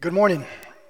Good morning.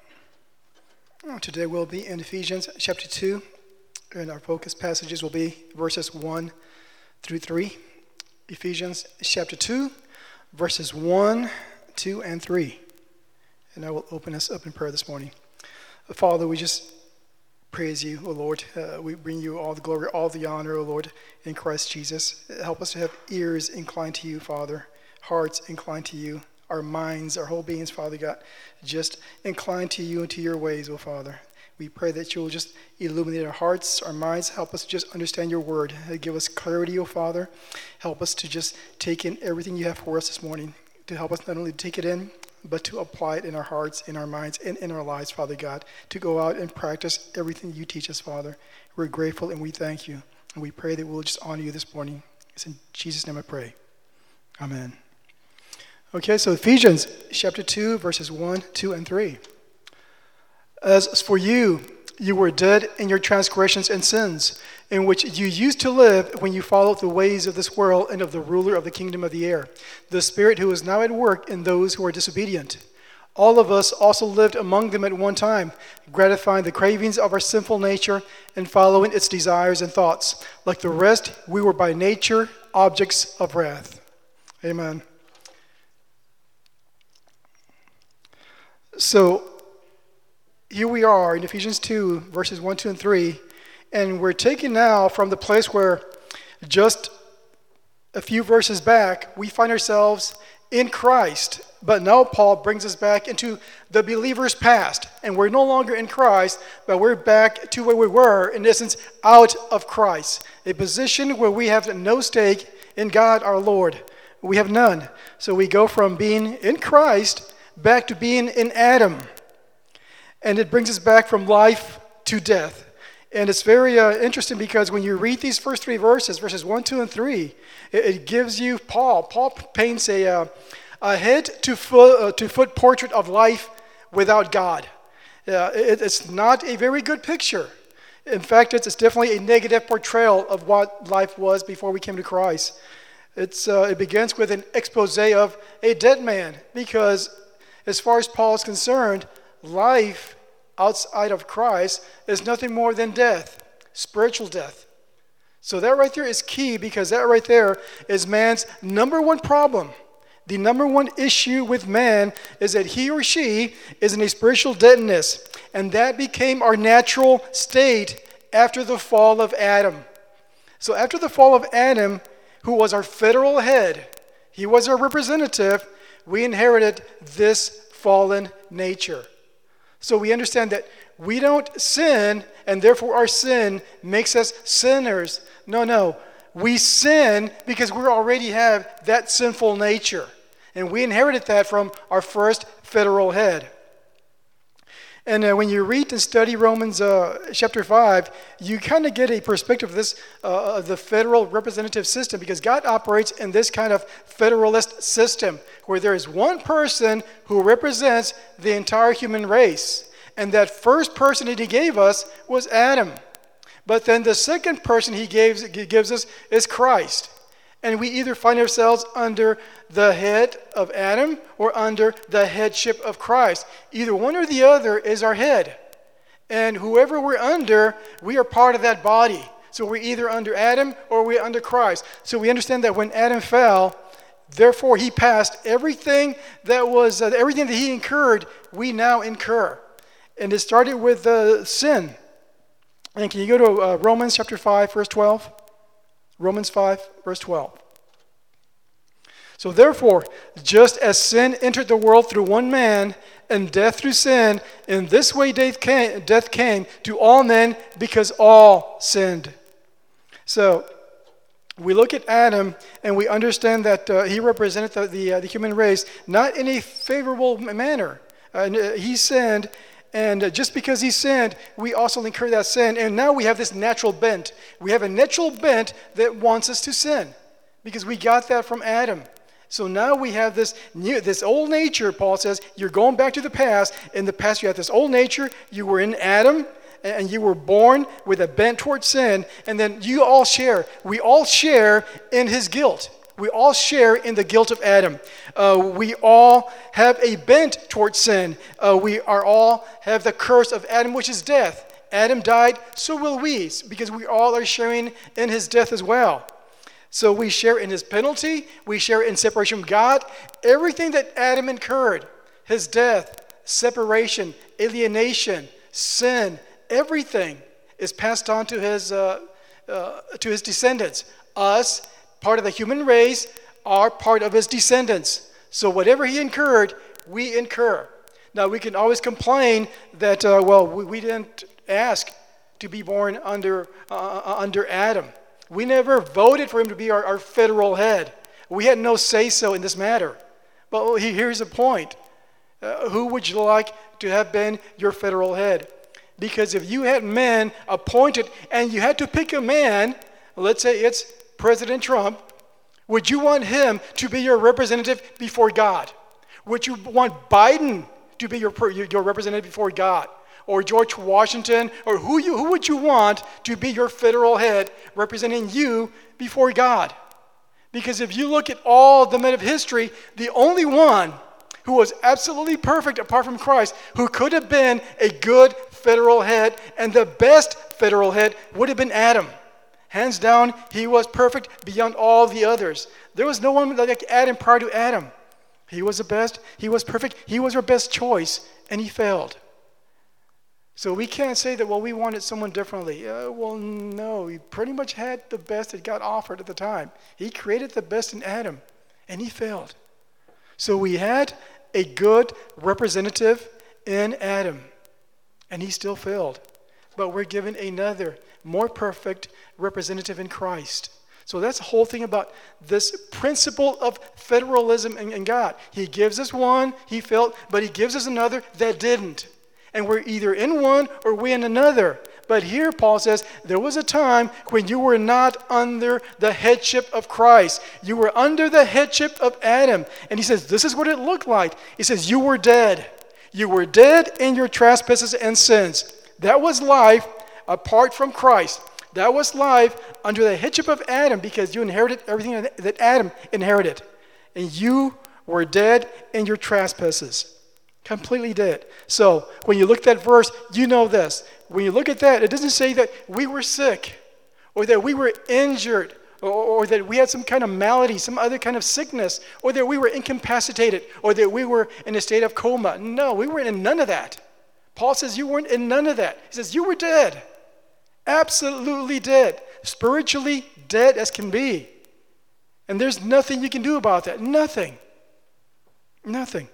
Today we'll be in Ephesians chapter 2, and our focus passages will be verses 1 through 3. Ephesians chapter 2, verses 1, 2, and 3. And I will open us up in prayer this morning. Father, we just praise you, O Lord. We bring you all the glory, all the honor, O Lord, in Christ Jesus. Help us to have ears inclined to you, Father, hearts inclined to you, our minds, our whole beings, Father God, just inclined to you and to your ways, O Father. We pray that you will just illuminate our hearts, our minds, help us just understand your word. Give us clarity, O Father. Help us to just take in everything you have for us this morning, to help us not only take it in, but to apply it in our hearts, in our minds, and in our lives, Father God, to go out and practice everything you teach us, Father. We're grateful and we thank you. And we pray that we'll just honor you this morning. It's in Jesus' name I pray. Amen. Okay, so Ephesians chapter 2, verses 1, 2, and 3. As for you, you were dead in your transgressions and sins, in which you used to live when you followed the ways of this world and of the ruler of the kingdom of the air, the spirit who is now at work in those who are disobedient. All of us also lived among them at one time, gratifying the cravings of our sinful nature and following its desires and thoughts. Like the rest, we were by nature objects of wrath. Amen. So here we are in Ephesians 2, verses 1, 2, and 3, and we're taken now from the place where just a few verses back, we find ourselves in Christ. But now Paul brings us back into the believer's past, and we're no longer in Christ, but we're back to where we were, in essence, out of Christ, a position where we have no stake in God our Lord. We have none. So we go from being in Christ back to being in Adam. And it brings us back from life to death. And it's very interesting because when you read these first three verses, verses 1, 2, and 3, it gives you Paul paints a head to foot portrait of life without God. It's not a very good picture. In fact, it's definitely a negative portrayal of what life was before we came to Christ. It begins with an expose of a dead man, because as far as Paul is concerned, life outside of Christ is nothing more than death, spiritual death. So that right there is key, because that right there is man's number one problem. The number one issue with man is that he or she is in a spiritual deadness, and that became our natural state after the fall of Adam. So after the fall of Adam, who was our federal head, he was our representative, we inherited this fallen nature. So we understand that we don't sin, and therefore our sin makes us sinners. No. We sin because we already have that sinful nature. And we inherited that from our first federal head. And when you read and study Romans chapter 5, you kind of get a perspective of this, the federal representative system, because God operates in this kind of federalist system where there is one person who represents the entire human race. And that first person that he gave us was Adam. But then the second person he gives us is Christ. And we either find ourselves under the head of Adam or under the headship of Christ. Either one or the other is our head. And whoever we're under, we are part of that body. So we're either under Adam or we're under Christ. So we understand that when Adam fell, therefore he passed everything that was everything that he incurred, we now incur. And it started with sin. And can you go to Romans chapter 5, verse 12? Romans 5, verse 12. So therefore, just as sin entered the world through one man, and death through sin, in this way death came to all men because all sinned. So we look at Adam and we understand that he represented the human race not in a favorable manner. He sinned. And just because he sinned, we also incur that sin. And now we have this natural bent. We have a natural bent that wants us to sin, because we got that from Adam. So now we have this old nature. Paul says, you're going back to the past. In the past, you had this old nature. You were in Adam, and you were born with a bent towards sin. And then we all share in his guilt. We all share in the guilt of Adam. We all have a bent towards sin. We are all have the curse of Adam, which is death. Adam died, so will we, because we all are sharing in his death as well. So we share in his penalty. We share in separation from God. Everything that Adam incurred, his death, separation, alienation, sin, everything is passed on to his descendants. Us, part of the human race, are part of his descendants. So whatever he incurred, we incur. Now we can always complain that we didn't ask to be born under Adam. We never voted for him to be our federal head. We had no say-so in this matter. But here's the point. Who would you like to have been your federal head? Because if you had men appointed and you had to pick a man, let's say it's President Trump, would you want him to be your representative before God? Would you want Biden to be your representative before God? Or George Washington? Or who would you want to be your federal head representing you before God? Because if you look at all the men of history, the only one who was absolutely perfect apart from Christ, who could have been a good federal head and the best federal head, would have been Adam. Hands down, he was perfect beyond all the others. There was no one like Adam prior to Adam. He was the best, he was perfect, he was our best choice, and he failed. So we can't say that, we wanted someone differently. No, he pretty much had the best that God offered at the time. He created the best in Adam, and he failed. So we had a good representative in Adam, and he still failed. But we're given another, more perfect representative in Christ. So that's the whole thing about this principle of federalism in God. He gives us one, he failed, but he gives us another that didn't. And we're either in one or we're in another. But here Paul says, there was a time when you were not under the headship of Christ. You were under the headship of Adam. And he says, this is what it looked like. He says, you were dead. You were dead in your trespasses and sins. That was life apart from Christ. That was life under the headship of Adam, because you inherited everything that Adam inherited. And you were dead in your trespasses. Completely dead. So when you look at that verse, you know this. When you look at that, it doesn't say that we were sick or that we were injured or that we had some kind of malady, some other kind of sickness, or that we were incapacitated or that we were in a state of coma. No, we weren't in none of that. Paul says you weren't in none of that. He says you were dead. Absolutely dead. Spiritually dead as can be. And there's nothing you can do about that. Nothing. Nothing.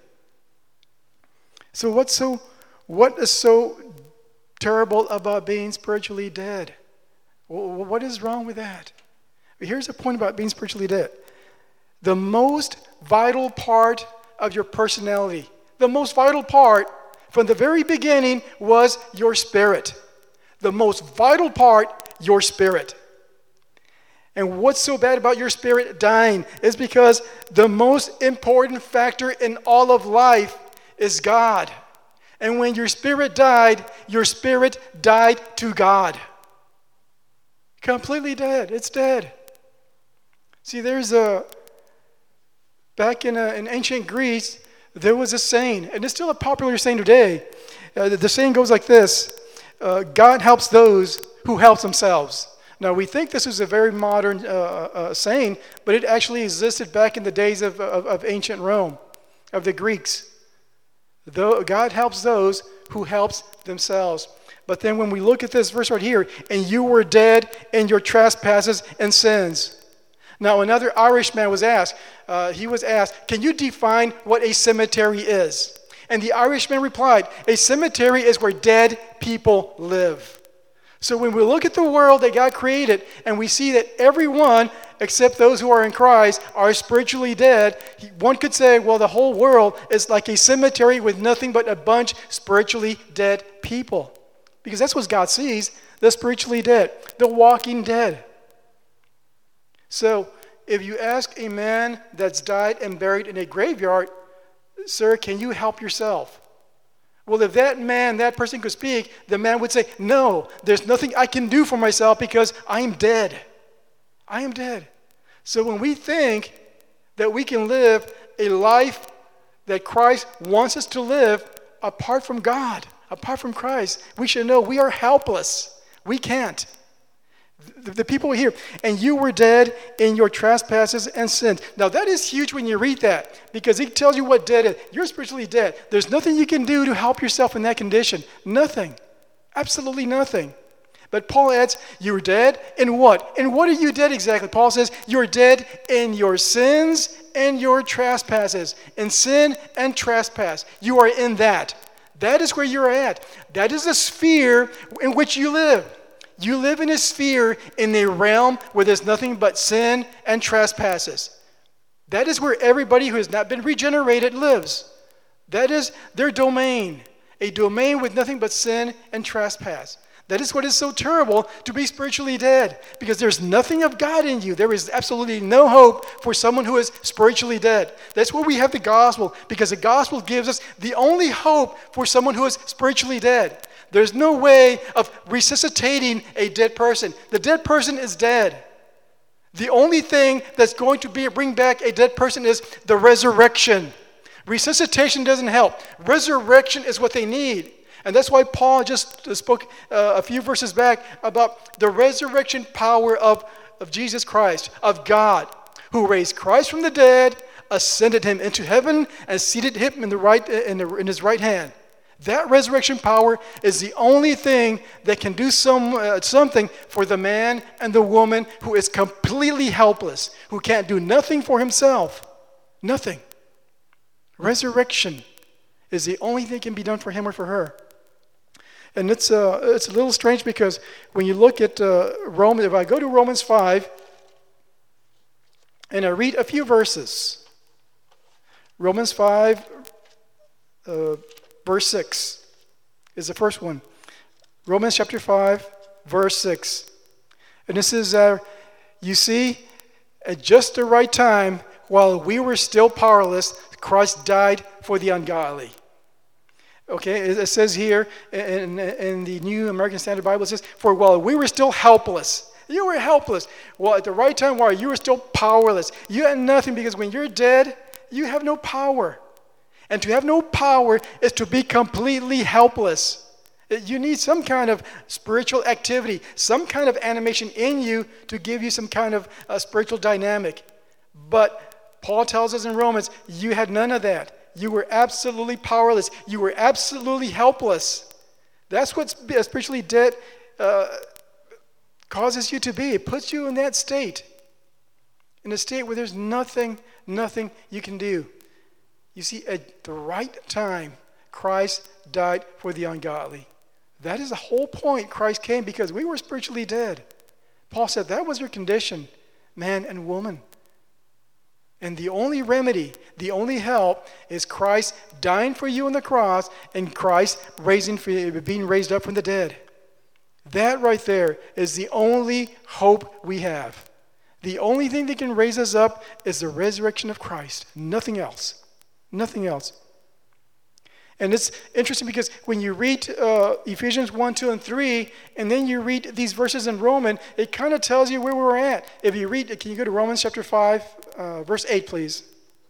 So what is so terrible about being spiritually dead? What is wrong with that? Here's the point about being spiritually dead. The most vital part of your personality, the most vital part from the very beginning was your spirit. The most vital part, your spirit. And what's so bad about your spirit dying is because the most important factor in all of life is God. And when your spirit died to God. Completely dead. It's dead. See, back in ancient Greece, there was a saying, and it's still a popular saying today. The saying goes like this: God helps those who help themselves. Now, we think this is a very modern saying, but it actually existed back in the days of ancient Rome, of the Greeks. God helps those who helps themselves. But then when we look at this verse right here, and you were dead in your trespasses and sins. Now, another Irishman was asked, can you define what a cemetery is? And the Irishman replied, a cemetery is where dead people live. So when we look at the world that God created and we see that everyone except those who are in Christ are spiritually dead, one could say, well, the whole world is like a cemetery with nothing but a bunch spiritually dead people. Because that's what God sees, the spiritually dead, the walking dead. So if you ask a man that's died and buried in a graveyard, sir, can you help yourself? Well, if that person could speak, the man would say, no, there's nothing I can do for myself because I am dead. I am dead. So when we think that we can live a life that Christ wants us to live apart from God, apart from Christ, we should know we are helpless. We can't. The people here, and you were dead in your trespasses and sins. Now that is huge when you read that, because it tells you what dead is. You're spiritually dead. There's nothing you can do to help yourself in that condition. Nothing. Absolutely nothing. But Paul adds, you're dead in what? And what are you dead exactly? Paul says, you're dead in your sins and your trespasses. In sin and trespass. You are in that. That is where you're at. That is the sphere in which you live. You live in a sphere in a realm where there's nothing but sin and trespasses. That is where everybody who has not been regenerated lives. That is their domain. A domain with nothing but sin and trespass. That is what is so terrible to be spiritually dead, because there's nothing of God in you. There is absolutely no hope for someone who is spiritually dead. That's where we have the gospel, because the gospel gives us the only hope for someone who is spiritually dead. There's no way of resuscitating a dead person. The dead person is dead. The only thing that's going to bring back a dead person is the resurrection. Resuscitation doesn't help. Resurrection is what they need. And that's why Paul just spoke a few verses back about the resurrection power of Jesus Christ, of God, who raised Christ from the dead, ascended him into heaven, and seated him in his right hand. That resurrection power is the only thing that can do something for the man and the woman who is completely helpless, who can't do nothing for himself. Nothing. Resurrection is the only thing that can be done for him or for her. And it's a little strange, because when you look at Romans, if I go to Romans 5 and I read a few verses, Romans 5, verse 6 is the first one. Romans chapter 5, verse 6. And this is, you see, at just the right time, while we were still powerless, Christ died for the ungodly. Okay, it says here in the New American Standard Bible, it says, for while we were still helpless, you were helpless. Well, at the right time, while you were still powerless, you had nothing, because when you're dead, you have no power. And to have no power is to be completely helpless. You need some kind of spiritual activity, some kind of animation in you to give you some kind of spiritual dynamic. But Paul tells us in Romans, you had none of that. You were absolutely powerless. You were absolutely helpless. That's what spiritually dead causes you to be. It puts you in that state. In a state where there's nothing you can do. You see, at the right time, Christ died for the ungodly. That is the whole point. Christ came because we were spiritually dead. Paul said that was your condition, man and woman. And the only remedy, the only help is Christ dying for you on the cross and Christ being raised up from the dead. That right there is the only hope we have. The only thing that can raise us up is the resurrection of Christ. Nothing else. Nothing else. And it's interesting because when you read Ephesians 1, 2, and 3, and then you read these verses in Romans, it kind of tells you where we're at. If you read, can you go to Romans chapter 5, verse 8, please?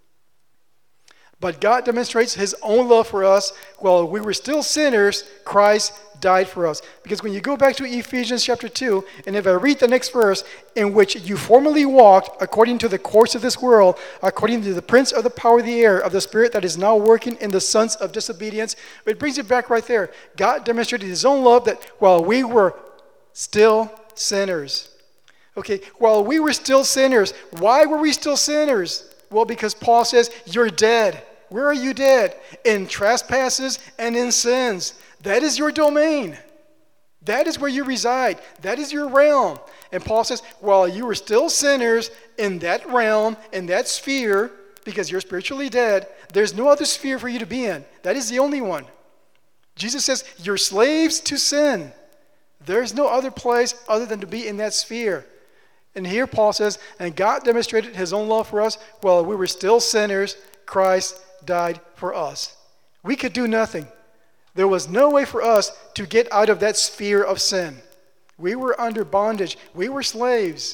But God demonstrates his own love for us. While we were still sinners, Christ died for us. Because when you go back to Ephesians chapter 2, and if I read the next verse, in which you formerly walked according to the course of this world, according to the prince of the power of the air, of the spirit that is now working in the sons of disobedience, it brings it back right there. God demonstrated his own love that while we were still sinners. Okay, while we were still sinners, why were we still sinners? Well, because Paul says, you're dead. Where are you dead? In trespasses and in sins. That is your domain. That is where you reside. That is your realm. And Paul says, while you were still sinners in that realm, in that sphere, because you're spiritually dead, there's no other sphere for you to be in. That is the only one. Jesus says, you're slaves to sin. There's no other place other than to be in that sphere. And here Paul says, and God demonstrated his own love for us while we were still sinners. Christ died for us. We could do nothing. There was no way for us to get out of that sphere of sin. We were under bondage. We were slaves.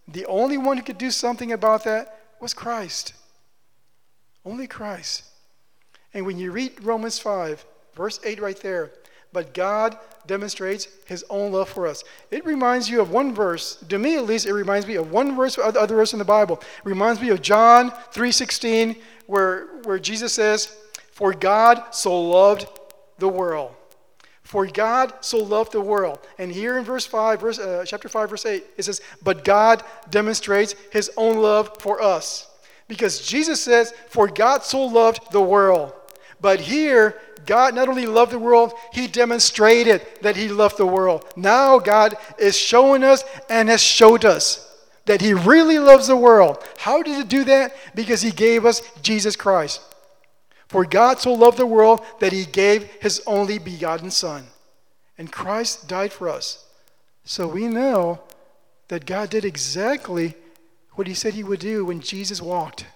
The only one who could do something about that was Christ. Only Christ. And when you read Romans 5, verse 8 right there, but God demonstrates his own love for us. It reminds you of one verse. To me, at least, it reminds me of one verse, other verse in the Bible. It reminds me of John 3:16, where Jesus says, for God so loved the world. For God so loved the world. And here in chapter 5, verse 8, it says, but God demonstrates his own love for us. Because Jesus says, for God so loved the world. But here, God not only loved the world, he demonstrated that he loved the world. Now God is showing us and has showed us that he really loves the world. How did he do that? Because he gave us Jesus Christ. For God so loved the world that he gave his only begotten Son. And Christ died for us. So we know that God did exactly what he said he would do when Jesus walked.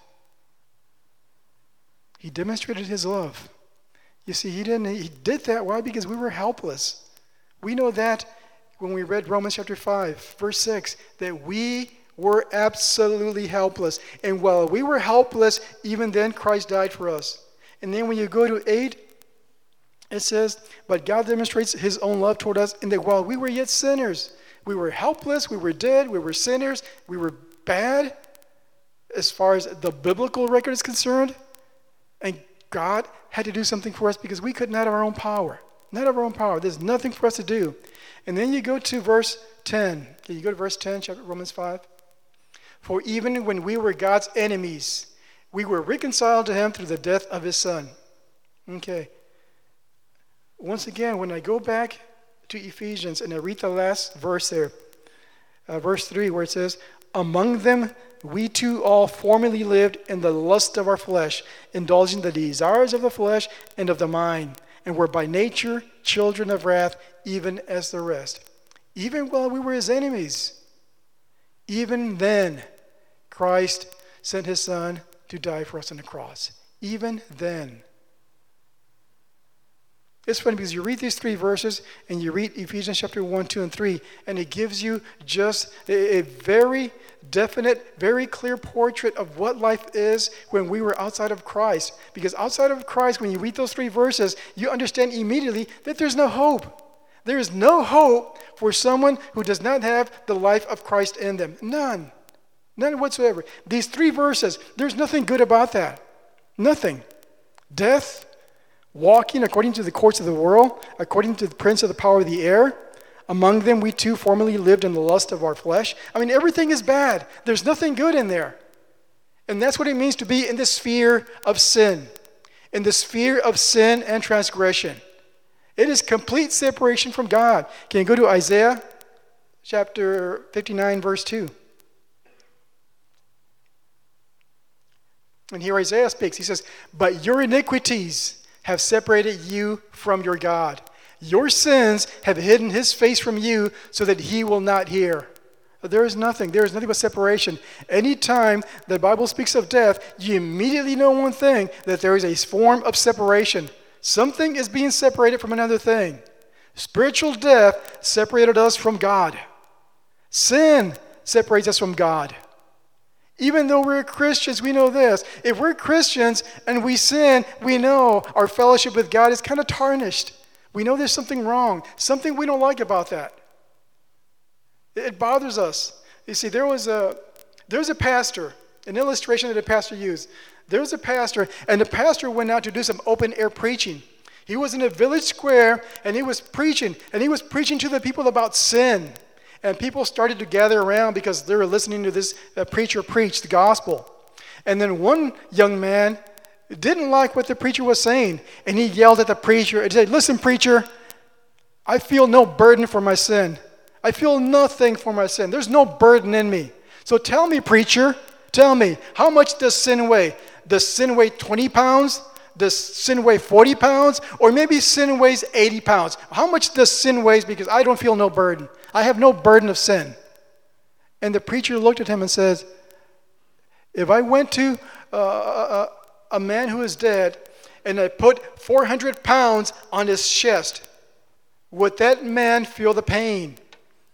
He demonstrated his love. You see, he did that. Why? Because we were helpless. We know that when we read Romans chapter 5, verse 6, that we were absolutely helpless. And while we were helpless, even then Christ died for us. And then when you go to 8, it says, but God demonstrates his own love toward us in that while we were yet sinners, we were helpless, we were dead, we were sinners, we were bad as far as the biblical record is concerned. And God had to do something for us because we couldn't out of our own power. Not of our own power. There's nothing for us to do. And then you go to verse 10. Can you go to verse 10, chapter Romans 5? For even when we were God's enemies, we were reconciled to him through the death of his Son. Okay. Once again, when I go back to Ephesians and I read the last verse there, verse 3, where it says, among them we too all formerly lived in the lust of our flesh, indulging the desires of the flesh and of the mind, and were by nature children of wrath, even as the rest. Even while we were his enemies, even then Christ sent his Son to die for us on the cross. Even then. It's funny because you read these 3 verses and you read Ephesians chapter 1, 2, and 3, and it gives you just a very definite, very clear portrait of what life is when we were outside of Christ. Because outside of Christ, when you read those 3 verses, you understand immediately that there's no hope. There is no hope for someone who does not have the life of Christ in them. None. None whatsoever. These 3 verses, there's nothing good about that. Nothing. Death, walking according to the course of the world, according to the prince of the power of the air. Among them we too formerly lived in the lust of our flesh. I mean, everything is bad. There's nothing good in there. And that's what it means to be in the sphere of sin. In the sphere of sin and transgression. It is complete separation from God. Can you go to Isaiah chapter 59, verse 2? And here Isaiah speaks. He says, but your iniquities have separated you from your God. Your sins have hidden his face from you so that he will not hear. There is nothing but separation. Anytime the Bible speaks of death, you immediately know one thing, that there is a form of separation. Something is being separated from another thing. Spiritual death separated us from God. Sin separates us from God. Even though we're Christians, we know this. If we're Christians and we sin, we know our fellowship with God is kind of tarnished. We know there's something wrong, something we don't like about that. It bothers us. You see, there was a pastor, an illustration that a pastor used. There was a pastor, and the pastor went out to do some open-air preaching. He was in a village square, and he was preaching to the people about sin. And people started to gather around because they were listening to this preacher preach the gospel. And then one young man didn't like what the preacher was saying, and he yelled at the preacher and said, listen, preacher, I feel no burden for my sin. I feel nothing for my sin. There's no burden in me. So tell me, preacher, tell me, how much does sin weigh? Does sin weigh 20 pounds? Does sin weigh 40 pounds? Or maybe sin weighs 80 pounds. How much does sin weigh? Because I don't feel no burden. I have no burden of sin. And the preacher looked at him and says, if I went to a man who is dead and I put 400 pounds on his chest, would that man feel the pain?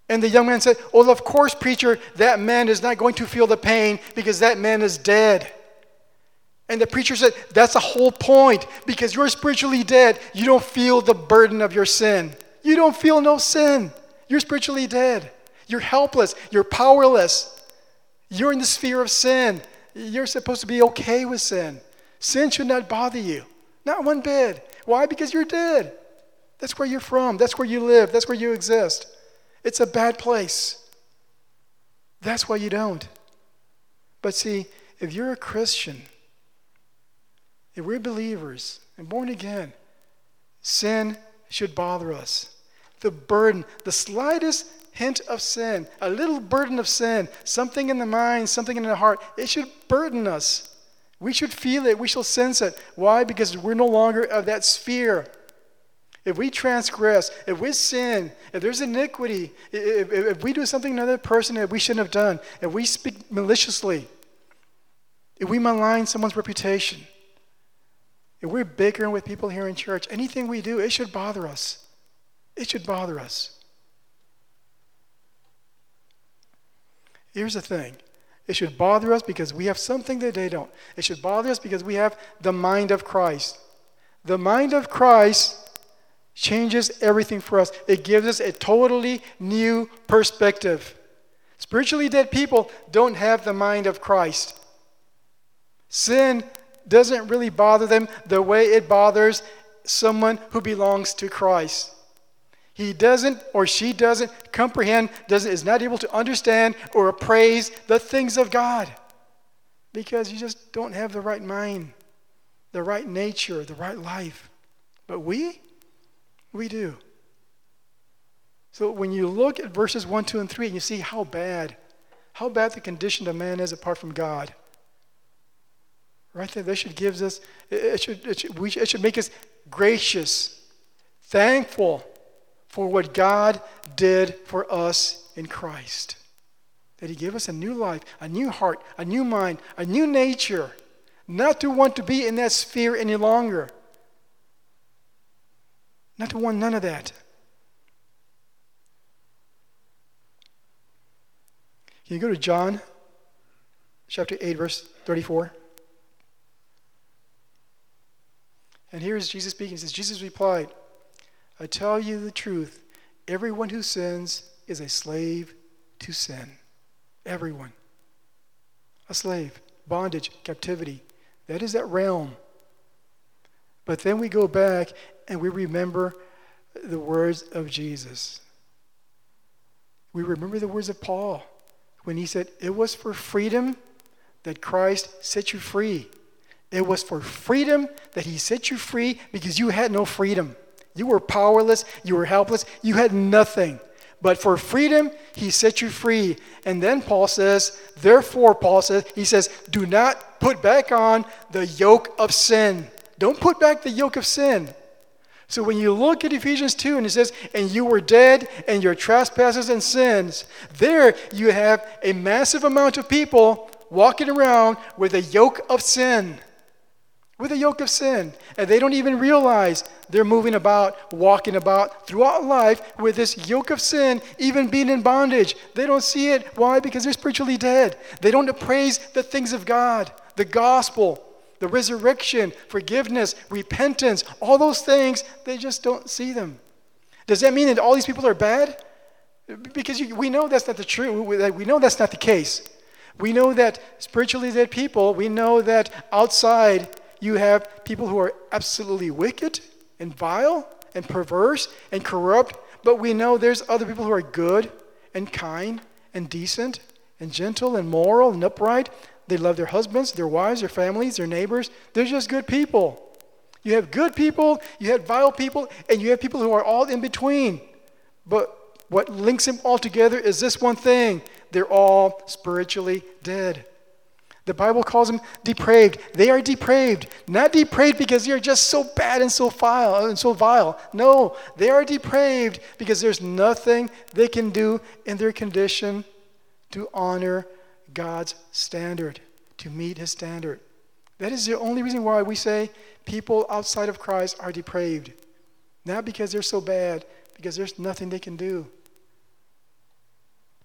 And the young man said, well, of course, preacher, that man is not going to feel the pain because that man is dead. And the preacher said, that's the whole point. Because you're spiritually dead, you don't feel the burden of your sin. You don't feel no sin. You're spiritually dead. You're helpless. You're powerless. You're in the sphere of sin. You're supposed to be okay with sin. Sin should not bother you. Not one bit. Why? Because you're dead. That's where you're from. That's where you live. That's where you exist. It's a bad place. That's why you don't. But see, if you're a Christian, if we're believers and born again, sin should bother us. The burden, the slightest hint of sin, a little burden of sin, something in the mind, something in the heart, it should burden us. We should feel it. We shall sense it. Why? Because we're no longer of that sphere. If we transgress, if we sin, if there's iniquity, if we do something to another person that we shouldn't have done, if we speak maliciously, if we malign someone's reputation, if we're bickering with people here in church, anything we do, it should bother us. It should bother us. Here's the thing. It should bother us because we have something that they don't. It should bother us because we have the mind of Christ. The mind of Christ changes everything for us. It gives us a totally new perspective. Spiritually dead people don't have the mind of Christ. Sin doesn't really bother them the way it bothers someone who belongs to Christ. He doesn't or she doesn't comprehend, is not able to understand or appraise the things of God because you just don't have the right mind, the right nature, the right life. But we do. So when you look at verses 1, 2, and 3, and you see how bad the condition of man is apart from God. Right there, that should give us, it should make us gracious, thankful for what God did for us in Christ. That He gave us a new life, a new heart, a new mind, a new nature, not to want to be in that sphere any longer. Not to want none of that. Can you go to John chapter 8, verse 34? And here is Jesus speaking. He says, Jesus replied, I tell you the truth, everyone who sins is a slave to sin. Everyone. A slave. Bondage, captivity. That is that realm. But then we go back and we remember the words of Jesus. We remember the words of Paul when he said, it was for freedom that Christ set you free. It was for freedom that He set you free because you had no freedom. You were powerless. You were helpless. You had nothing. But for freedom, He set you free. And then Paul says, therefore, he says, do not put back on the yoke of sin. Don't put back the yoke of sin. So when you look at Ephesians 2 and it says, and you were dead in your trespasses and sins, there you have a massive amount of people walking around with a yoke of sin. With a yoke of sin. And they don't even realize they're moving about, walking about throughout life with this yoke of sin, even being in bondage. They don't see it. Why? Because they're spiritually dead. They don't appraise the things of God, the gospel, the resurrection, forgiveness, repentance, all those things, they just don't see them. Does that mean that all these people are bad? Because we know that's not the truth. We know that's not the case. We know that spiritually dead people, we know that outside you have people who are absolutely wicked and vile and perverse and corrupt, but we know there's other people who are good and kind and decent and gentle and moral and upright. They love their husbands, their wives, their families, their neighbors. They're just good people. You have good people, you have vile people, and you have people who are all in between. But what links them all together is this one thing. They're all spiritually dead. The Bible calls them depraved. They are depraved. Not depraved because they are just so bad and so vile. No, they are depraved because there's nothing they can do in their condition to honor God's standard, to meet His standard. That is the only reason why we say people outside of Christ are depraved. Not because they're so bad, because there's nothing they can do.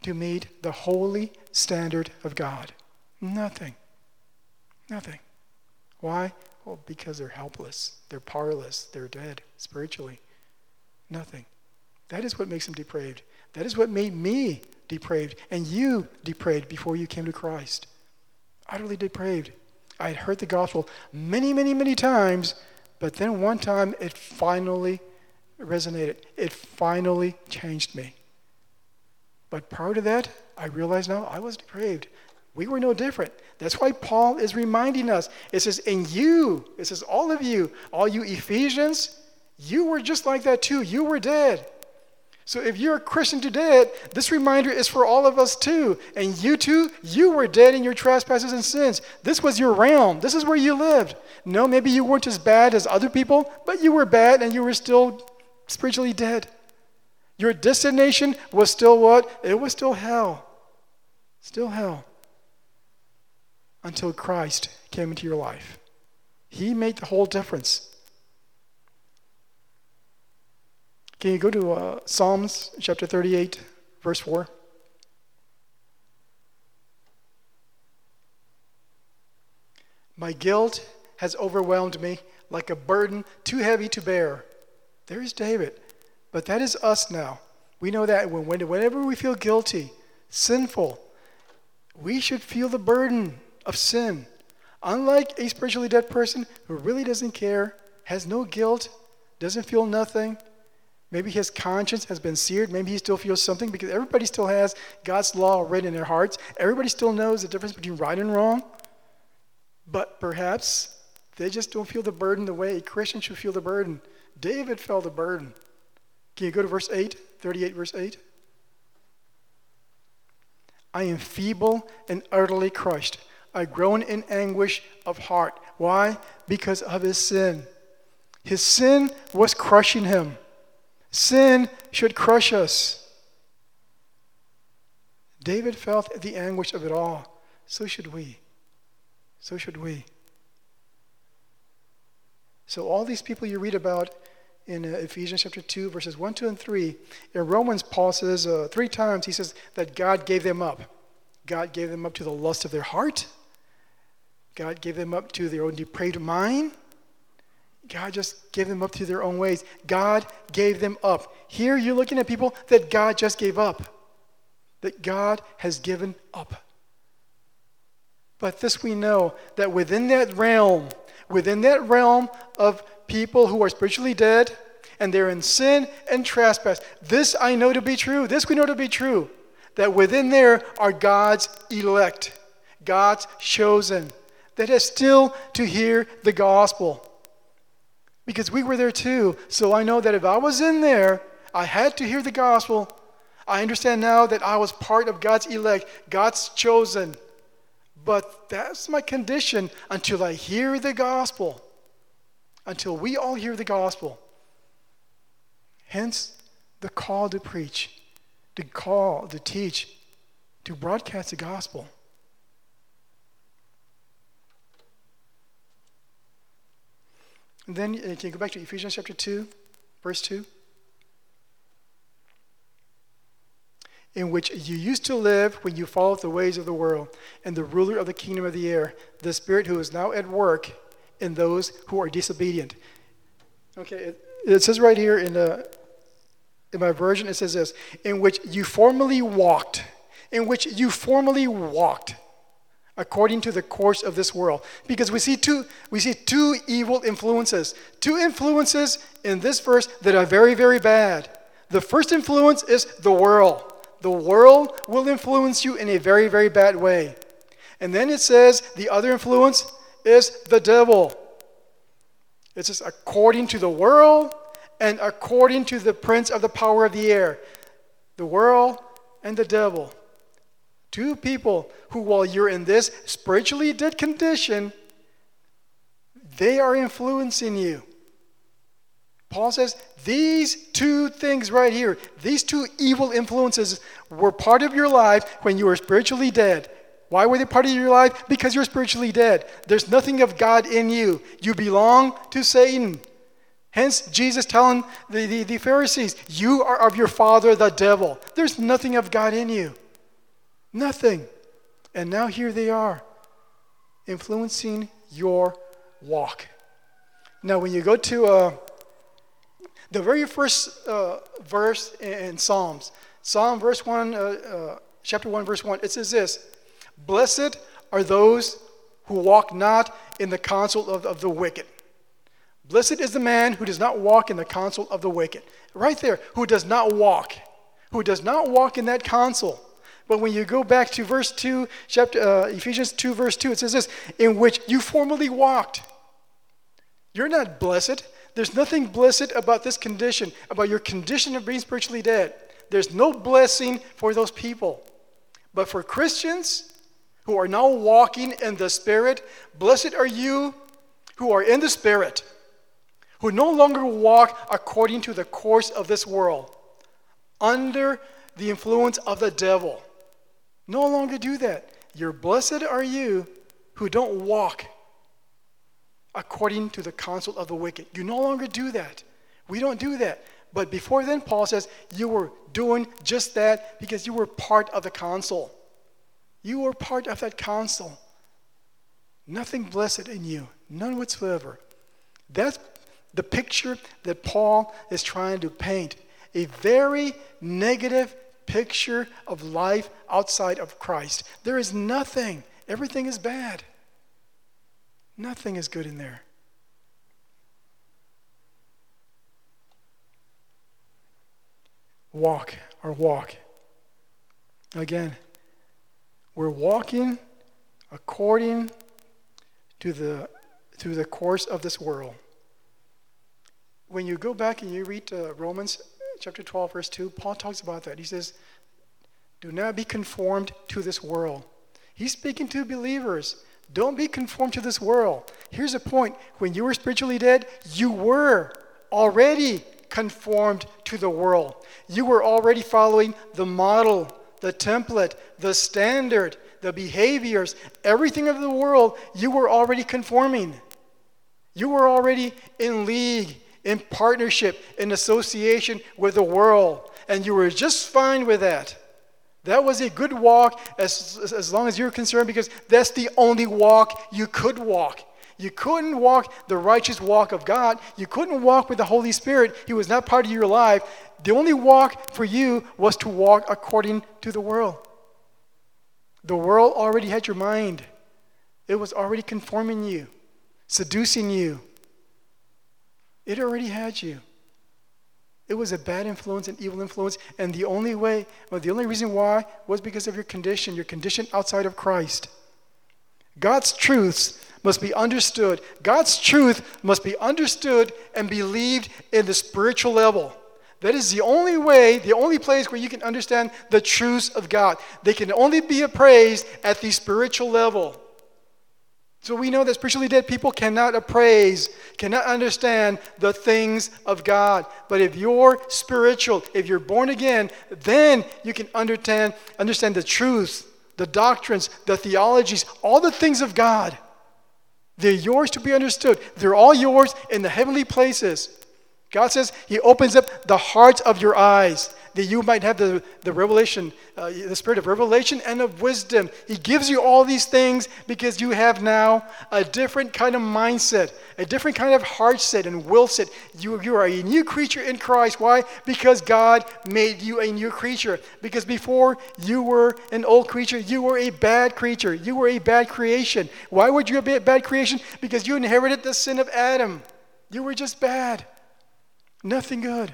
to meet the holy standard of God? Nothing. Nothing. Why? Well, because they're helpless. They're powerless. They're dead spiritually. Nothing. That is what makes them depraved. That is what made me depraved and you depraved before you came to Christ. Utterly depraved. I had heard the gospel many, many, many times, but then one time it finally resonated. It finally changed me. But prior to that, I realized now I was depraved. We were no different. That's why Paul is reminding us. It says, in you, it says, all of you, all you Ephesians, you were just like that too. You were dead. So if you're a Christian today, this reminder is for all of us too. And you too, you were dead in your trespasses and sins. This was your realm. This is where you lived. No, maybe you weren't as bad as other people, but you were bad and you were still spiritually dead. Your destination was still what? It was still hell. Still hell. Until Christ came into your life. He made the whole difference. Can you go to Psalms chapter 38, verse 4? My guilt has overwhelmed me like a burden too heavy to bear. There's David. But that is us now. We know that whenever we feel guilty, sinful, we should feel the burden of sin. Unlike a spiritually dead person who really doesn't care, has no guilt, doesn't feel nothing. Maybe his conscience has been seared. Maybe he still feels something because everybody still has God's law written in their hearts. Everybody still knows the difference between right and wrong. But perhaps they just don't feel the burden the way a Christian should feel the burden. David felt the burden. Can you go to verse 8? 38 verse 8. I am feeble and utterly crushed. I groan in anguish of heart. Why? Because of his sin. His sin was crushing him. Sin should crush us. David felt the anguish of it all. So should we. So should we. So all these people you read about in Ephesians chapter 2, verses 1, 2, and 3, in Romans, Paul says 3 times, he says that God gave them up. God gave them up to the lust of their heart. God gave them up to their own depraved mind. God just gave them up to their own ways. God gave them up. Here you're looking at people that God just gave up. That God has given up. But this we know, that within that realm of people who are spiritually dead, and they're in sin and trespass, this I know to be true. This we know to be true. That within there are God's elect, God's chosen, that has still to hear the gospel. Because we were there too. So I know that if I was in there, I had to hear the gospel. I understand now that I was part of God's elect, God's chosen. But that's my condition until I hear the gospel. Until we all hear the gospel. Hence, the call to preach, to call, to teach, to broadcast the gospel. And then can you go back to Ephesians chapter 2, verse 2? In which you used to live when you followed the ways of the world and the ruler of the kingdom of the air, the spirit who is now at work in those who are disobedient. Okay, it says right here in my version, it says this, in which you formerly walked, according to the course of this world. Because we see two evil influences. 2 influences in this verse that are very, very bad. The first influence is the world. The world will influence you in a very, very bad way. And then it says the other influence is the devil. It says according to the world and according to the prince of the power of the air. The world and the devil. 2 people who, while you're in this spiritually dead condition, they are influencing you. Paul says these 2 things right here, these 2 evil influences were part of your life when you were spiritually dead. Why were they part of your life? Because you're spiritually dead. There's nothing of God in you. You belong to Satan. Hence, Jesus telling the Pharisees, you are of your father, the devil. There's nothing of God in you. Nothing. And now here they are, influencing your walk. Now when you go to the very first verse in Psalms, Psalm verse 1, chapter 1, verse 1, it says this: "Blessed are those who walk not in the counsel of the wicked." Blessed is the man who does not walk in the counsel of the wicked. Right there, who does not walk in that counsel. But when you go back to verse 2, Ephesians 2, verse 2, it says this: "In which you formerly walked." You're not blessed. There's nothing blessed about this condition, about your condition of being spiritually dead. There's no blessing for those people. But for Christians who are now walking in the Spirit, blessed are you who are in the Spirit, who no longer walk according to the course of this world, under the influence of the devil. No longer do that. You're blessed are you who don't walk according to the counsel of the wicked. You no longer do that. We don't do that. But before then, Paul says, you were doing just that because you were part of the counsel. You were part of that counsel. Nothing blessed in you. None whatsoever. That's the picture that Paul is trying to paint. A very negative picture of life outside of Christ. There is nothing. Everything is bad. Nothing is good in there. Walk. Again, we're walking according to the course of this world. When you go back and you read Romans chapter 12, verse 2, Paul talks about that. He says, do not be conformed to this world. He's speaking to believers. Don't be conformed to this world. Here's the point. When you were spiritually dead, you were already conformed to the world. You were already following the model, the template, the standard, the behaviors, everything of the world. You were already conforming. You were already in league, in partnership, in association with the world. And you were just fine with that. That was a good walk as long as you're concerned, because that's the only walk you could walk. You couldn't walk the righteous walk of God. You couldn't walk with the Holy Spirit. He was not part of your life. The only walk for you was to walk according to the world. The world already had your mind. It was already conforming you, seducing you. It already had you. It was a bad influence, an evil influence, and the only reason why was because of your condition outside of Christ. God's truths must be understood. God's truth must be understood and believed in the spiritual level. That is the only way, the only place where you can understand the truths of God. They can only be appraised at the spiritual level. So we know that spiritually dead people cannot appraise, cannot understand the things of God. But if you're spiritual, if you're born again, then you can understand the truths, the doctrines, the theologies, all the things of God. They're yours to be understood. They're all yours in the heavenly places. God says He opens up the hearts of your eyes that you might have the revelation, the spirit of revelation and of wisdom. He gives you all these things because you have now a different kind of mindset, a different kind of heart set and will set. You are a new creature in Christ. Why? Because God made you a new creature. Because before you were an old creature, you were a bad creature. You were a bad creation. Why would you be a bad creation? Because you inherited the sin of Adam. You were just bad. Nothing good.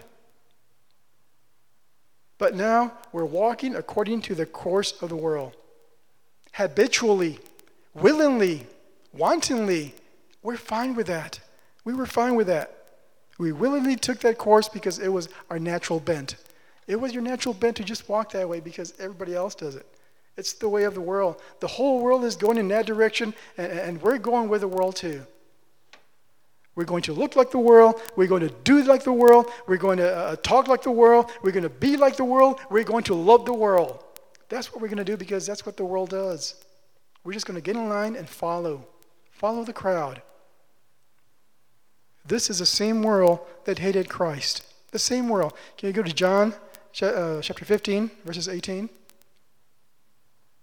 But now we're walking according to the course of the world. Habitually, willingly, wantonly, we're fine with that. We were fine with that. We willingly took that course because it was our natural bent. It was your natural bent to just walk that way because everybody else does it. It's the way of the world. The whole world is going in that direction, and we're going with the world too. We're going to look like the world. We're going to do like the world. We're going to talk like the world. We're going to be like the world. We're going to love the world. That's what we're going to do because that's what the world does. We're just going to get in line and follow the crowd. This is the same world that hated Christ. The same world. Can you go to John chapter 15, verses 18?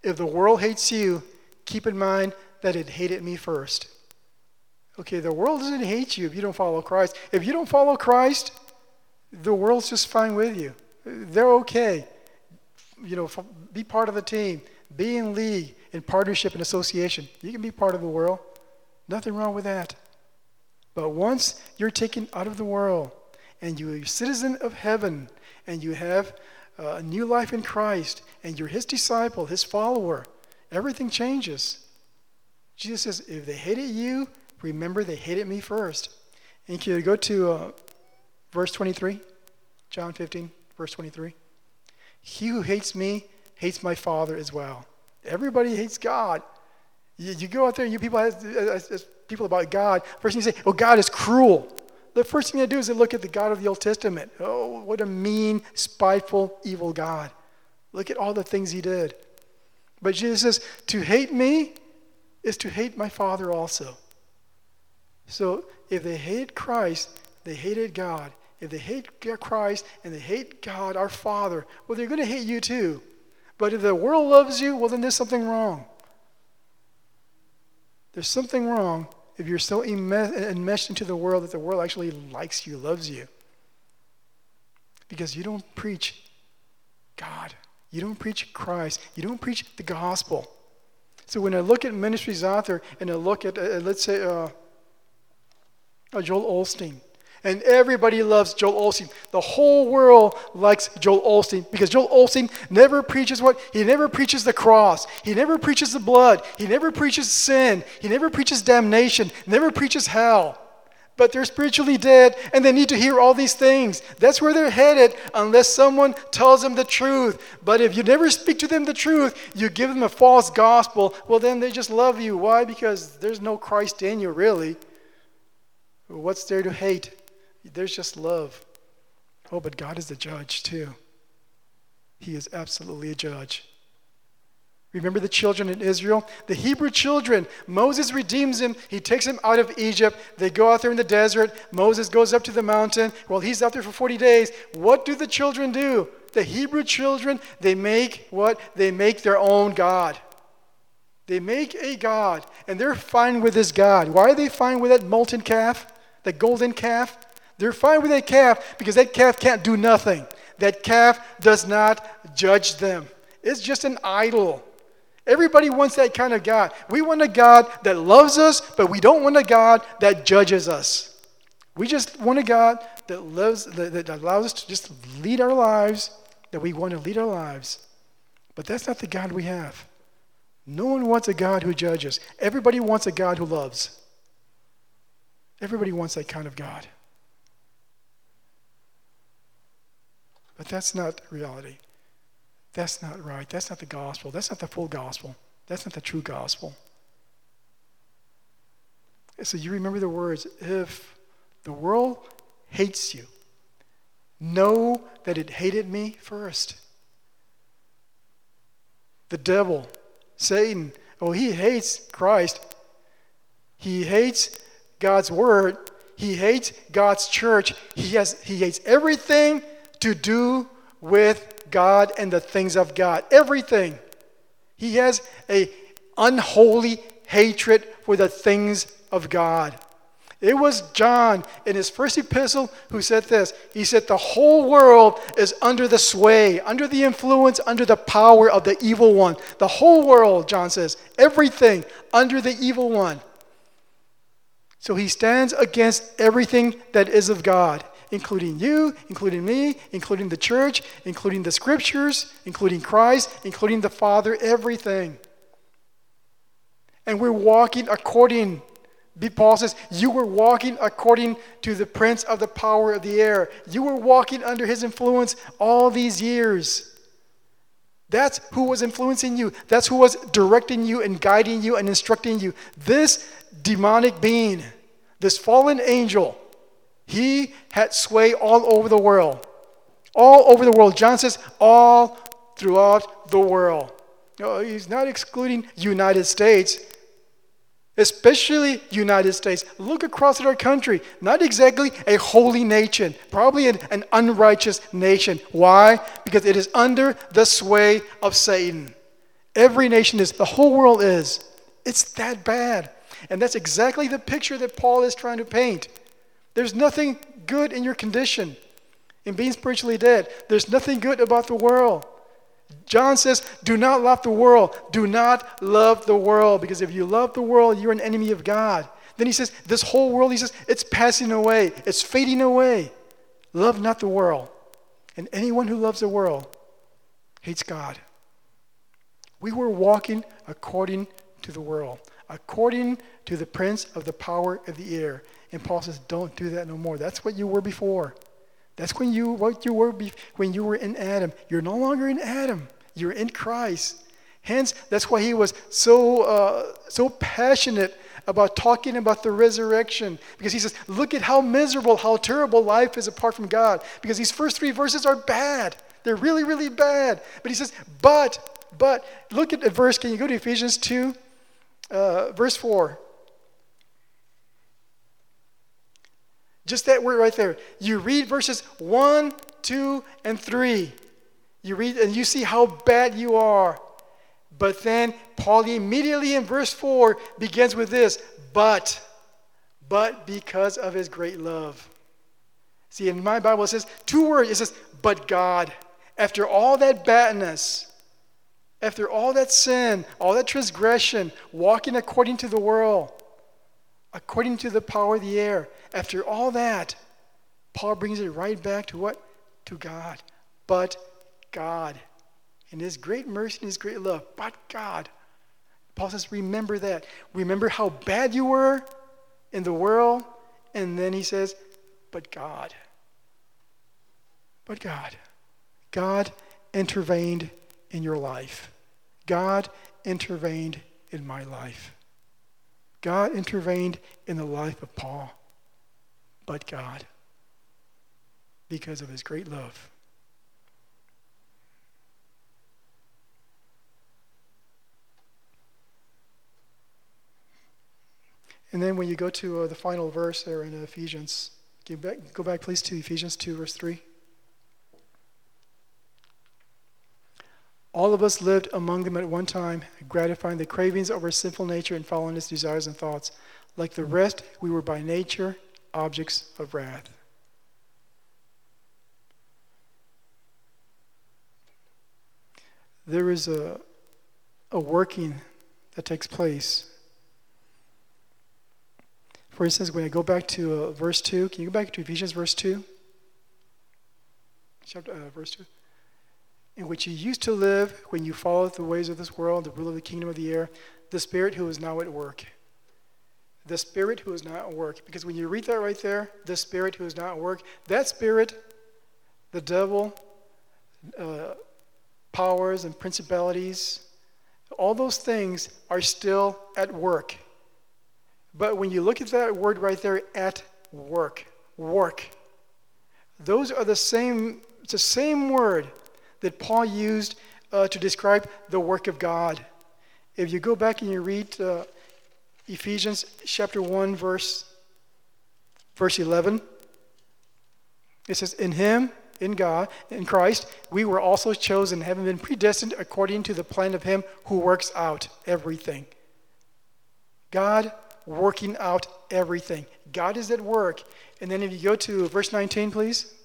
if the world hates you, keep in mind that it hated me first. Okay, the world doesn't hate you if you don't follow Christ. If you don't follow Christ, the world's just fine with you. They're okay. Be part of the team. Be in league, in partnership and association. You can be part of the world. Nothing wrong with that. But once you're taken out of the world and you're a citizen of heaven and you have a new life in Christ and you're his disciple, his follower, everything changes. Jesus says, if they hated you, remember they hated me first. And can you go to verse 23? John 15, verse 23. He who hates me hates my Father as well. Everybody hates God. You go out there and you people ask people about God. First thing you say, oh, God is cruel. The first thing they do is they look at the God of the Old Testament. Oh, what a mean, spiteful, evil God. Look at all the things he did. But Jesus says, to hate me is to hate my Father also. So if they hate Christ, they hated God. If they hate Christ and they hate God, our Father, well, they're going to hate you too. But if the world loves you, well, then there's something wrong. There's something wrong if you're so enmeshed into the world that the world actually likes you, loves you. Because you don't preach God. You don't preach Christ. You don't preach the gospel. So when I look at ministries out there and I look at, let's say, Joel Osteen, and everybody loves Joel Osteen. The whole world likes Joel Osteen because Joel Osteen never preaches what? He never preaches the cross. He never preaches the blood. He never preaches sin. He never preaches damnation. Never preaches hell. But they're spiritually dead and they need to hear all these things. That's where they're headed unless someone tells them the truth. But if you never speak to them the truth, you give them a false gospel, well then they just love you. Why? Because there's no Christ in you really. What's there to hate? There's just love. Oh, but God is the judge too. He is absolutely a judge. Remember the children in Israel? The Hebrew children. Moses redeems them. He takes them out of Egypt. They go out there in the desert. Moses goes up to the mountain. Well, he's out there for 40 days. What do the children do? The Hebrew children, they make what? They make their own God. They make a God. And they're fine with this God. Why are they fine with that molten calf? That golden calf? They're fine with that calf because that calf can't do nothing. That calf does not judge them. It's just an idol. Everybody wants that kind of God. We want a God that loves us, but we don't want a God that judges us. We just want a God that loves, that allows us to just lead our lives, that we want to lead our lives. But that's not the God we have. No one wants a God who judges. Everybody wants a God who loves. Everybody wants that kind of God. But that's not reality. That's not right. That's not the gospel. That's not the full gospel. That's not the true gospel. So you remember the words, if the world hates you, know that it hated me first. The devil, Satan, he hates Christ. He hates God's word. He hates God's church. He hates everything to do with God and the things of God. Everything. He has an unholy hatred for the things of God. It was John in his first epistle who said this. He said, the whole world is under the sway, under the influence, under the power of the evil one. The whole world, John says, everything under the evil one. So he stands against everything that is of God, including you, including me, including the church, including the scriptures, including Christ, including the Father, everything. And we're walking according, Paul says, you were walking according to the prince of the power of the air. You were walking under his influence all these years. That's who was influencing you. That's who was directing you and guiding you and instructing you. This demonic being, this fallen angel, he had sway all over the world. All over the world. John says all throughout the world. No, he's not excluding United States. Especially United States. Look across at our country. Not exactly a holy nation. Probably an unrighteous nation. Why? Because it is under the sway of Satan. Every nation is. The whole world is. It's that bad. And that's exactly the picture that Paul is trying to paint. There's nothing good in your condition, in being spiritually dead. There's nothing good about the world. John says, do not love the world. Do not love the world. Because if you love the world, you're an enemy of God. Then he says, this whole world, he says, it's passing away. It's fading away. Love not the world. And anyone who loves the world hates God. We were walking according to the world, according to the prince of the power of the air. And Paul says, don't do that no more. That's what you were before. That's what you were when you were in Adam. You're no longer in Adam. You're in Christ. Hence, that's why he was so passionate about talking about the resurrection. Because he says, look at how miserable, how terrible life is apart from God. Because these first 3 verses are bad. They're really, really bad. But he says, but, look at the verse. Can you go to Ephesians 2, verse 4? Just that word right there. You read verses 1, 2, and 3. You read and you see how bad you are. But then Paul immediately in verse 4 begins with this, but because of his great love. See, in my Bible it says 2 words. It says, but God. After all that badness, after all that sin, all that transgression, walking according to the world, according to the power of the air, after all that, Paul brings it right back to what? To God. But God. In his great mercy and his great love. But God. Paul says, remember that. Remember how bad you were in the world. And then he says, but God. But God. God intervened in your life. God intervened in my life. God intervened in the life of Paul. But God. Because of his great love. And then when you go to the final verse there in Ephesians, go back please to Ephesians 2, verse 3. All of us lived among them at one time, gratifying the cravings of our sinful nature and following its desires and thoughts. Like the rest, we were by nature objects of wrath. There is a working that takes place. For instance, when I go back to verse 2, can you go back to Ephesians verse 2? Verse 2. In which you used to live when you followed the ways of this world, the rule of the kingdom of the air, the spirit who is now at work. The spirit who is now at work. Because when you read that right there, the spirit who is now at work, that spirit, the devil, powers and principalities, all those things are still at work. But when you look at that word right there, at work, those are it's the same word that Paul used to describe the work of God. If you go back and you read Ephesians chapter 1, verse 11, it says, in him, in God, in Christ, we were also chosen, having been predestined according to the plan of him who works out everything. God working out everything. God is at work. And then if you go to verse 19, please.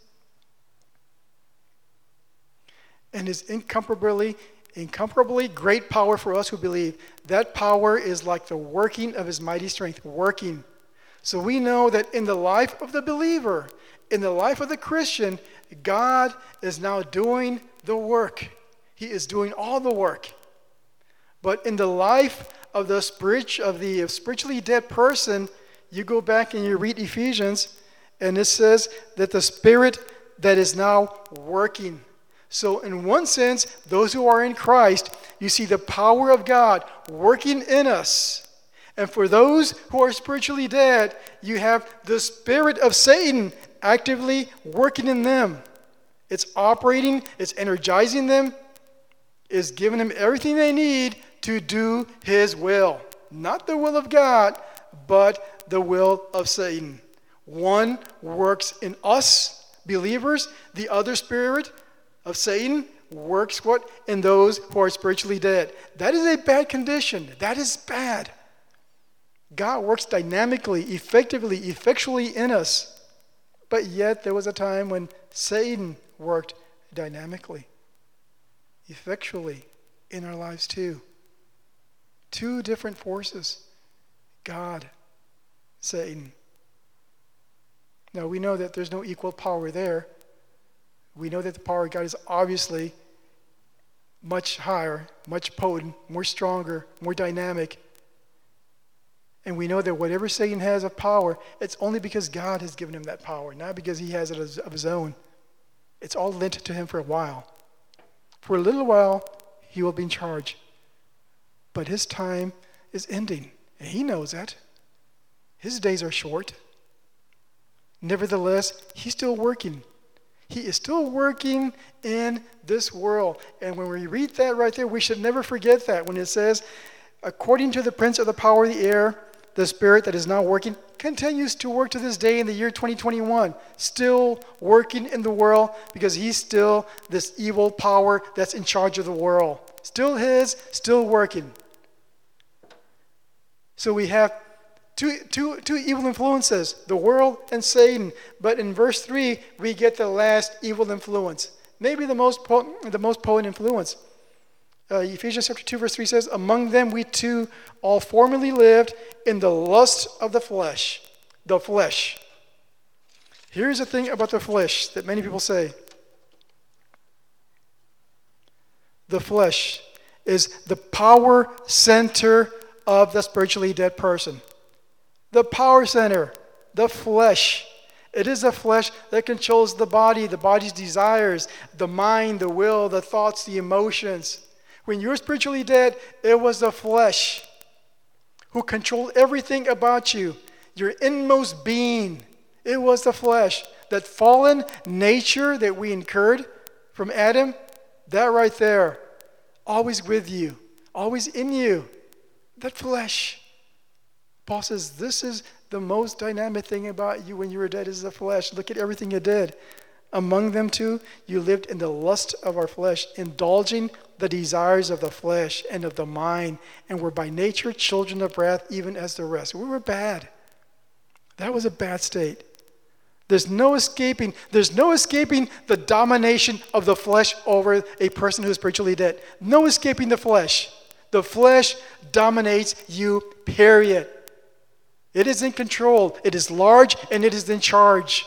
And his incomparably great power for us who believe. That power is like the working of his mighty strength. Working. So we know that in the life of the believer, in the life of the Christian, God is now doing the work. He is doing all the work. But in the life of the spiritually dead person, you go back and you read Ephesians, and it says that the spirit that is now working. So in one sense, those who are in Christ, you see the power of God working in us. And for those who are spiritually dead, you have the spirit of Satan actively working in them. It's operating, it's energizing them, it's giving them everything they need to do his will. Not the will of God, but the will of Satan. One works in us, believers. The other spirit of Satan works what? In those who are spiritually dead. That is a bad condition. That is bad. God works dynamically, effectively, effectually in us. But yet there was a time when Satan worked dynamically, effectually in our lives too. Two different forces. God, Satan. Now we know that there's no equal power there. We know that the power of God is obviously much higher, much potent, more stronger, more dynamic. And we know that whatever Satan has of power, it's only because God has given him that power, not because he has it of his own. It's all lent to him for a while. For a little while, he will be in charge. But his time is ending, and he knows that. His days are short. Nevertheless, he's still working. He is still working in this world. And when we read that right there, we should never forget that. When it says, according to the prince of the power of the air, the spirit that is now working continues to work to this day in the year 2021. Still working in the world because he's still this evil power that's in charge of the world. Still his, still working. So we have two evil influences, the world and Satan. But in verse 3, we get the last evil influence. Maybe the most potent influence. Ephesians chapter 2, verse 3 says, among them we too all formerly lived in the lust of the flesh. The flesh. Here's the thing about the flesh that many people say. The flesh is the power center of the spiritually dead person. The power center, the flesh. It is the flesh that controls the body's desires, the mind, the will, the thoughts, the emotions. When you're spiritually dead, it was the flesh who controlled everything about you, your inmost being. It was the flesh. That fallen nature that we incurred from Adam, that right there, always with you, always in you, that flesh. Paul says, this is the most dynamic thing about you when you were dead is the flesh. Look at everything you did. Among them too, you lived in the lust of our flesh, indulging the desires of the flesh and of the mind, and were by nature children of wrath, even as the rest. We were bad. That was a bad state. There's no escaping the domination of the flesh over a person who is spiritually dead. No escaping the flesh. The flesh dominates you, period. It is in control. It is large and it is in charge.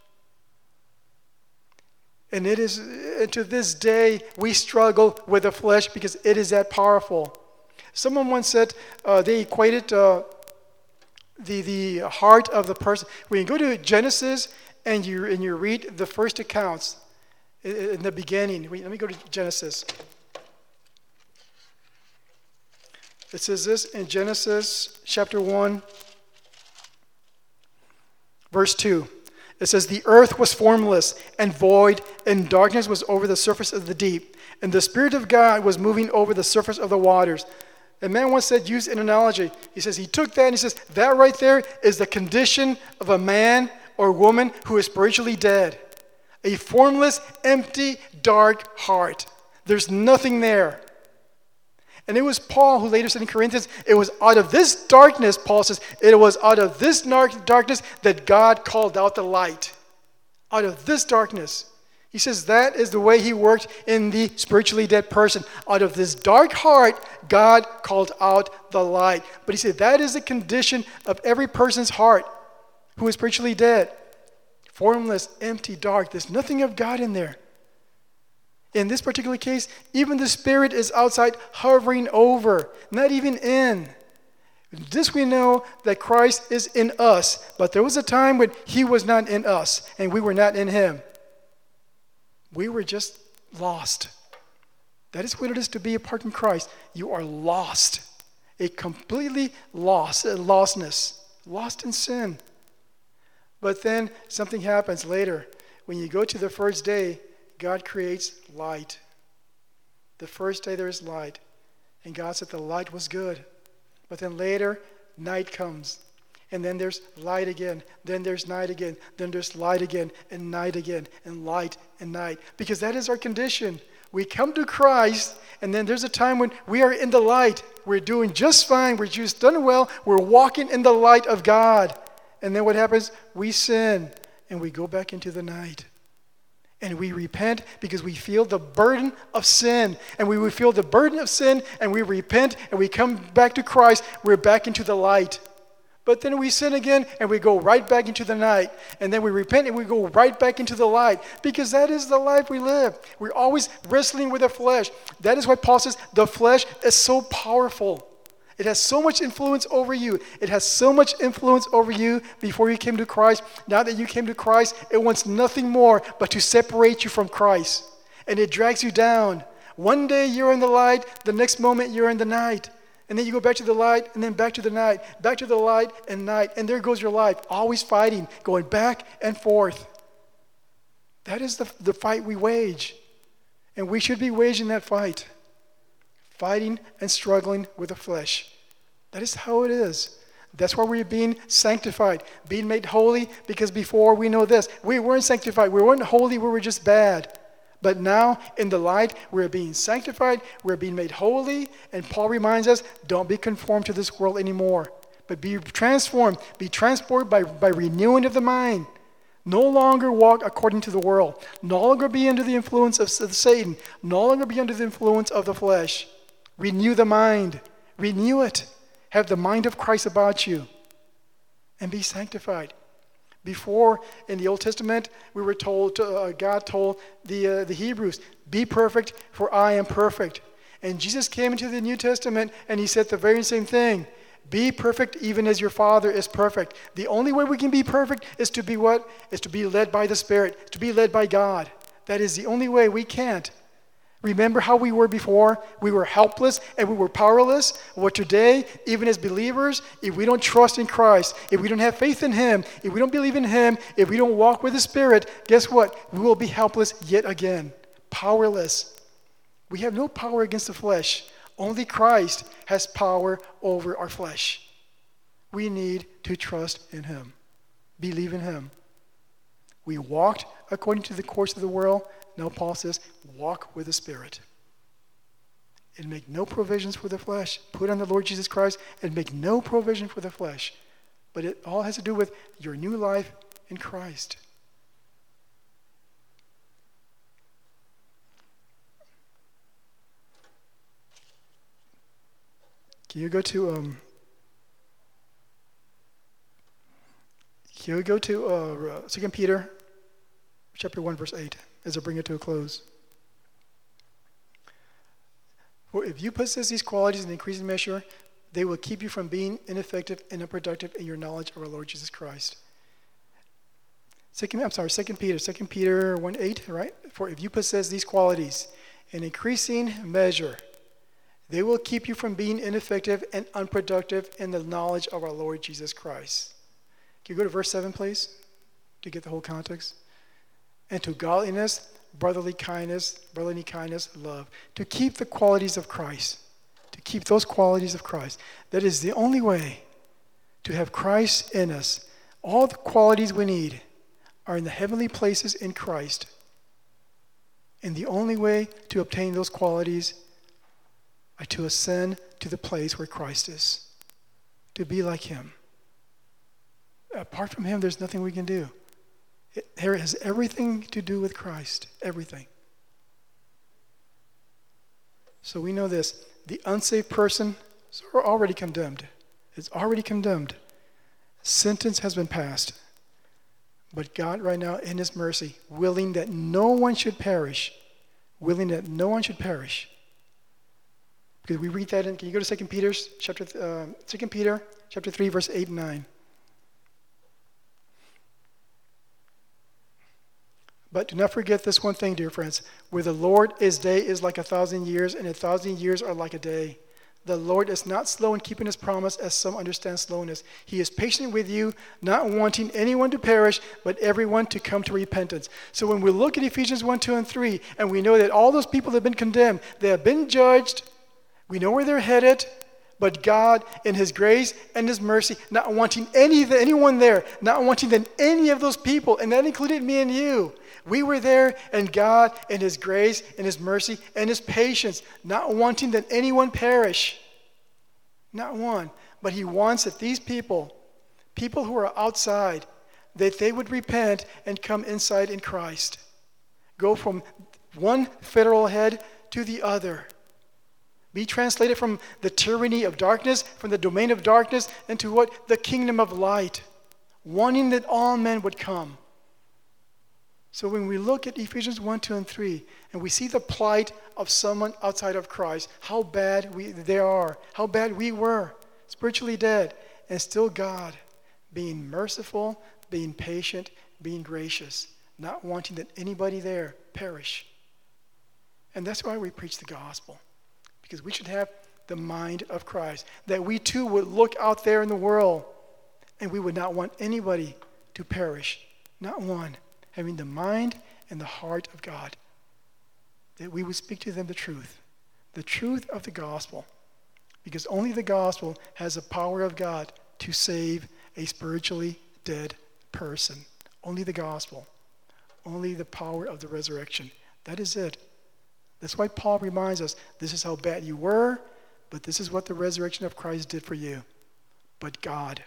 And to this day, we struggle with the flesh because it is that powerful. Someone once said they equated the heart of the person. When you go to Genesis and you read the first accounts in the beginning. Let me go to Genesis. It says this in Genesis chapter 1, verse 2. It says, the earth was formless and void, and darkness was over the surface of the deep. And the Spirit of God was moving over the surface of the waters. A man once said, used an analogy. He says, he took that and he says, that right there is the condition of a man or woman who is spiritually dead. A formless, empty, dark heart. There's nothing there. And it was Paul who later said in Corinthians, it was out of this darkness, Paul says, it was out of this darkness that God called out the light. Out of this darkness. He says that is the way he worked in the spiritually dead person. Out of this dark heart, God called out the light. But he said that is the condition of every person's heart who is spiritually dead. Formless, empty, dark. There's nothing of God in there. In this particular case, even the Spirit is outside hovering over, not even in. This we know that Christ is in us, but there was a time when he was not in us and we were not in him. We were just lost. That is what it is to be apart from Christ. You are lost, a completely lost, a lostness, lost in sin. But then something happens later. When you go to the first day, God creates light. The first day there is light. And God said the light was good. But then later, night comes. And then there's light again. Then there's night again. Then there's light again. And night again. And light and night. Because that is our condition. We come to Christ, and then there's a time when we are in the light. We're doing just fine. We're just done well. We're walking in the light of God. And then what happens? We sin, and we go back into the night. And we repent because we feel the burden of sin. And we feel the burden of sin, and we repent, and we come back to Christ. We're back into the light. But then we sin again, and we go right back into the night. And then we repent, and we go right back into the light. Because that is the life we live. We're always wrestling with the flesh. That is why Paul says the flesh is so powerful. It has so much influence over you. It has so much influence over you before you came to Christ. Now that you came to Christ, it wants nothing more but to separate you from Christ. And it drags you down. One day you're in the light, the next moment you're in the night. And then you go back to the light, and then back to the night, back to the light and night. And there goes your life, always fighting, going back and forth. That is the fight we wage. And we should be waging that fight. Fighting and struggling with the flesh. That is how it is. That's why we're being sanctified, being made holy, because before we know this, we weren't sanctified. We weren't holy, we were just bad. But now, in the light, we're being sanctified, we're being made holy, and Paul reminds us, don't be conformed to this world anymore, but be transformed, be transported by renewing of the mind. No longer walk according to the world, no longer be under the influence of Satan, no longer be under the influence of the flesh. Renew the mind. Renew it. Have the mind of Christ about you. And be sanctified. Before, in the Old Testament, we were told, God told the Hebrews, be perfect, for I am perfect. And Jesus came into the New Testament, and he said the very same thing. Be perfect even as your Father is perfect. The only way we can be perfect is to be what? Is to be led by the Spirit, to be led by God. That is the only way. We can't. Remember how we were before? We were helpless and we were powerless. Well, today, even as believers, if we don't trust in Christ, if we don't have faith in Him, if we don't believe in Him, if we don't walk with the Spirit, guess what? We will be helpless yet again. Powerless. We have no power against the flesh. Only Christ has power over our flesh. We need to trust in Him. Believe in Him. We walked according to the course of the world. Now Paul says, walk with the Spirit. And make no provisions for the flesh. Put on the Lord Jesus Christ and make no provision for the flesh. But it all has to do with your new life in Christ. Can you go to 2 Peter chapter 1, verse 8, as I bring it to a close. For if you possess these qualities in increasing measure, they will keep you from being ineffective and unproductive in your knowledge of our Lord Jesus Christ. 2 Peter 1, 8, right? For if you possess these qualities in increasing measure, they will keep you from being ineffective and unproductive in the knowledge of our Lord Jesus Christ. Can you go to verse 7, please, to get the whole context? And to godliness, brotherly kindness, love. To keep the qualities of Christ. To keep those qualities of Christ. That is the only way to have Christ in us. All the qualities we need are in the heavenly places in Christ. And the only way to obtain those qualities are to ascend to the place where Christ is. To be like Him. Apart from Him, there's nothing we can do. It has everything to do with Christ. Everything. So we know this. The unsaved person is already condemned. It's already condemned. Sentence has been passed. But God right now, in His mercy, willing that no one should perish. Willing that no one should perish. Because we read that in, can you go to 2 Peter chapter 3, verse 8 and 9. But do not forget this one thing, dear friends. Where the Lord is day is like 1,000 years, and 1,000 years are like a day. The Lord is not slow in keeping His promise, as some understand slowness. He is patient with you, not wanting anyone to perish, but everyone to come to repentance. So when we look at Ephesians 1, 2, and 3, and we know that all those people have been condemned, they have been judged, we know where they're headed, But God, in his grace and his mercy, not wanting anyone there, not wanting that any of those people, and that included me and you, we were there, and God, in his grace and his mercy and his patience, not wanting that anyone perish, not one, but he wants that these people who are outside, that they would repent and come inside in Christ. Go from one federal head to the other. Be translated from the tyranny of darkness, from the domain of darkness, into what? The kingdom of light. Wanting that all men would come. So when we look at Ephesians 1, 2, and 3, and we see the plight of someone outside of Christ, how bad they are, how bad we were, spiritually dead, and still God being merciful, being patient, being gracious, not wanting that anybody there perish. And that's why we preach the gospel, because we should have the mind of Christ, that we too would look out there in the world and we would not want anybody to perish, not one, having the mind and the heart of God, that we would speak to them the truth of the gospel, because only the gospel has the power of God to save a spiritually dead person. Only the gospel, only the power of the resurrection. That is it. That's why Paul reminds us, this is how bad you were, but this is what the resurrection of Christ did for you. But God.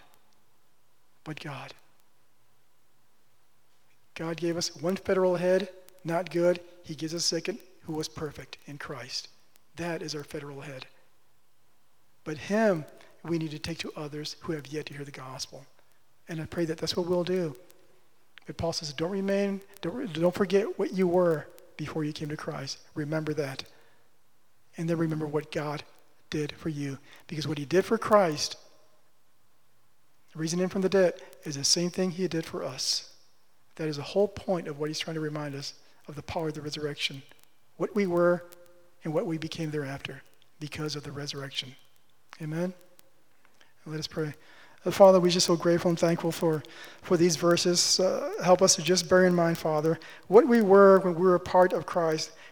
God gave us one federal head, not good. He gives us a second, who was perfect in Christ. That is our federal head. But him we need to take to others who have yet to hear the gospel. And I pray that that's what we'll do. But Paul says, don't forget what you were before you came to Christ. Remember that. And then remember what God did for you. Because what he did for Christ, raising him from the dead, is the same thing he did for us. That is the whole point of what he's trying to remind us of, the power of the resurrection. What we were and what we became thereafter because of the resurrection. Amen? And let us pray. Father, we're just so grateful and thankful for these verses. Help us to just bear in mind, Father, what we were when we were a part of Christ.